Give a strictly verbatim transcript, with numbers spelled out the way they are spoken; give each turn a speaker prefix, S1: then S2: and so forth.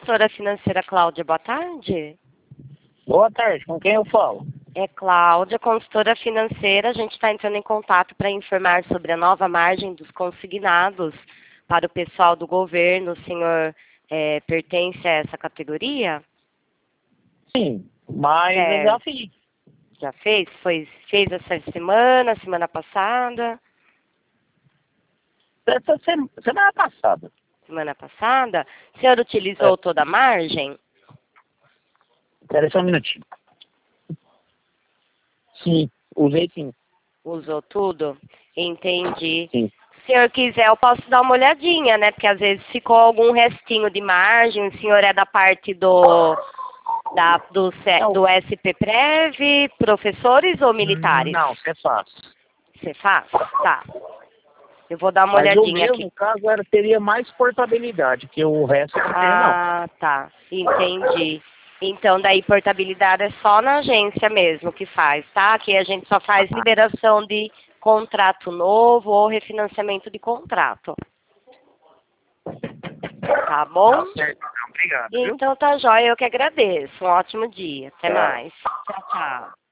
S1: consultora financeira Cláudia, boa tarde.
S2: Boa tarde, com quem eu falo?
S1: É Cláudia, consultora financeira. A gente está entrando em contato para informar sobre a nova margem dos consignados para o pessoal do governo. O senhor é, pertence a essa categoria?
S2: Sim, mas
S1: É,
S2: eu já fiz.
S1: já fez? Foi, fez essa semana, semana passada?
S2: Essa sema- semana passada.
S1: Semana passada? O senhor utilizou
S2: É.
S1: toda a margem?
S2: Espera só um minutinho. Sim, usei sim.
S1: Usou tudo? Entendi.
S2: Sim.
S1: Se o senhor quiser, eu posso dar uma olhadinha, né? Porque às vezes ficou algum restinho de margem. O senhor é da parte do, da, do, C-
S2: Não,
S1: do S P Prev, professores ou militares?
S2: não, você faz.
S1: Você faz? Tá. Eu vou dar uma
S2: Mas o
S1: olhadinha
S2: meu,
S1: aqui.
S2: no caso, era, teria mais portabilidade, que o resto não tem, não.
S1: Ah, tá. Entendi. Então, daí, portabilidade é só na agência mesmo que faz, tá? Aqui a gente só faz liberação de contrato novo ou refinanciamento de contrato. Tá bom?
S2: Tá certo, então. Obrigado, viu?
S1: Então tá jóia, eu que agradeço. Um ótimo dia. Até
S2: Tchau.
S1: mais. Tchau, tchau.